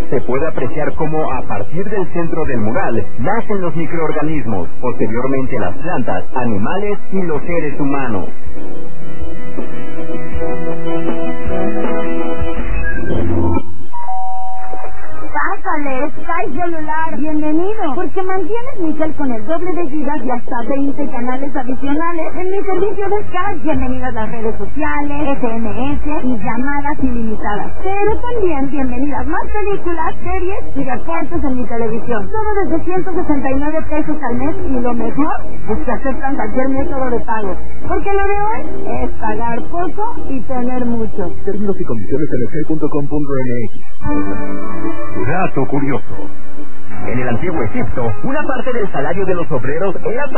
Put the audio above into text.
se puede apreciar cómo a partir del centro del mural nacen los microorganismos, posteriormente las plantas, animales y los seres humanos. Pásale, Sky Celular, bienvenido, porque mantienes mi cel con el doble de gigas y hasta 20 canales adicionales en mi servicio de Sky. Bienvenidas las redes sociales, SMS y llamadas ilimitadas. Pero también bienvenidas más películas, series y deportes en mi televisión. Todo desde 169 pesos al mes y lo mejor es que aceptan cualquier método de pago. Porque lo de hoy es pagar poco y tener mucho. Términos y condiciones en sky.com.mx. Dato curioso. En el antiguo Egipto, una parte del salario de los obreros era